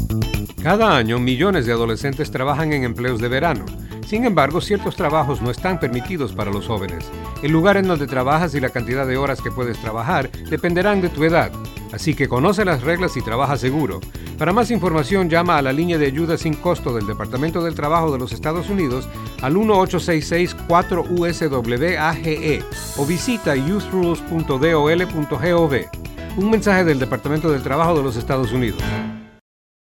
Cada año, millones de adolescentes trabajan en empleos de verano. Sin embargo, ciertos trabajos no están permitidos para los jóvenes. El lugar en donde trabajas y la cantidad de horas que puedes trabajar dependerán de tu edad. Así que conoce las reglas y trabaja seguro. Para más información, llama a la línea de ayuda sin costo del Departamento del Trabajo de los Estados Unidos al 1-866-4USWAGE o visita youthrules.dol.gov. Un mensaje del Departamento del Trabajo de los Estados Unidos.